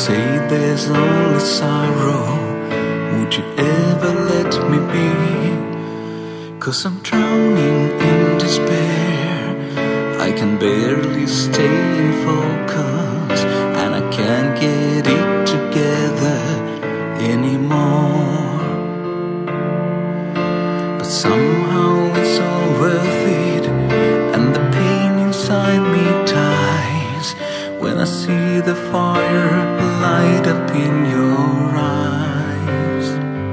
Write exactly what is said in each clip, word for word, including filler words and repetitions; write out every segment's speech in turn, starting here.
say there's only sorrow, would you ever let me be? 'Cause I'm drowning in despair, I can barely stay in focus, and I can't get it together anymore. But somehow it's all worth it, and the pain inside me dies when I see the fire light up in your eyes.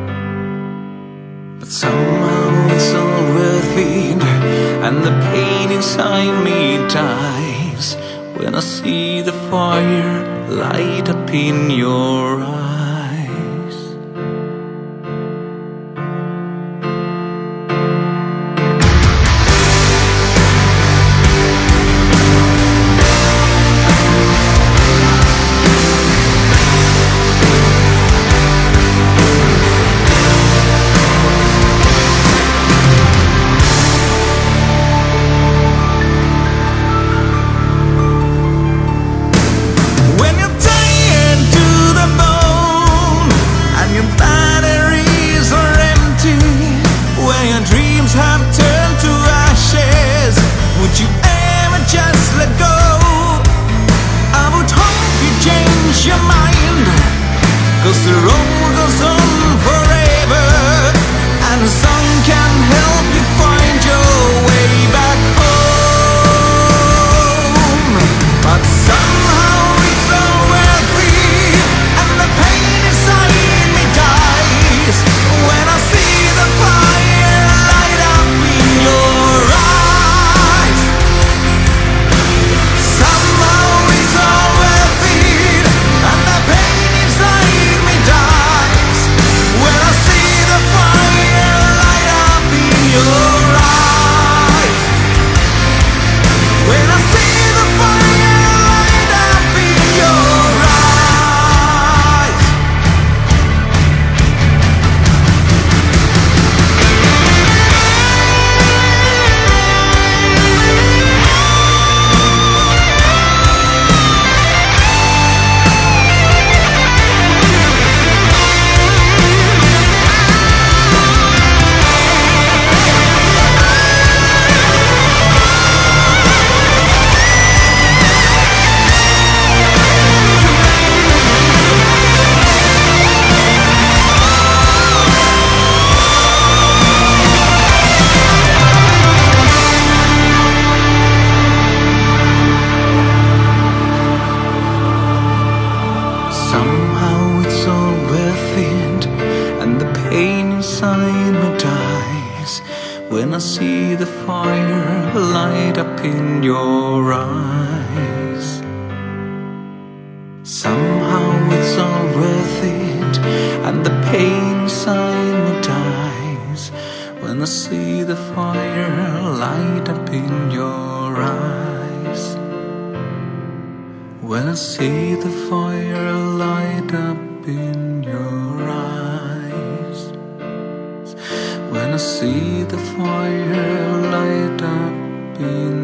But somehow it's all worth it, and the pain inside me dies when I see the fire light up in your eyes. Your mind, 'cause the road goes on forever, and the sun can help you find your way back home. But somehow it's all worth it, and the pain inside me dies when I see the fire light up in your eyes. Somehow it's all worth it, and the pain inside me dies when I see the fire light up in your eyes. When I see the fire light up in your eyes. Somehow it's all worth it, and the pain inside me dies when I see the fire light up in your eyes. Somehow it's all worth it, and the pain inside me dies when I see the fire light up in your eyes. When I see the fire light up in your eyes. When I see the fire light up in